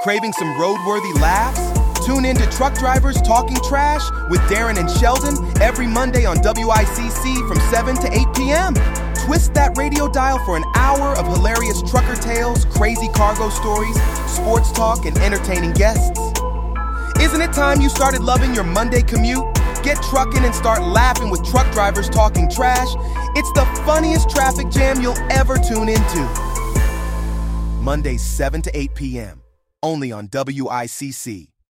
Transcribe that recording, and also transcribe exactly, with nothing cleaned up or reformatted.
Craving some roadworthy laughs? Tune in to Truck Drivers Talking Trash with Darren and Sheldon every Monday on W I C C from seven to eight p.m. Twist that radio dial for an hour of hilarious trucker tales, crazy cargo stories, sports talk, and entertaining guests. Isn't it time you started loving your Monday commute? Get trucking and start laughing with Truck Drivers Talking Trash. It's the funniest traffic jam you'll ever tune into. Mondays seven to eight p.m. Only on W I C C.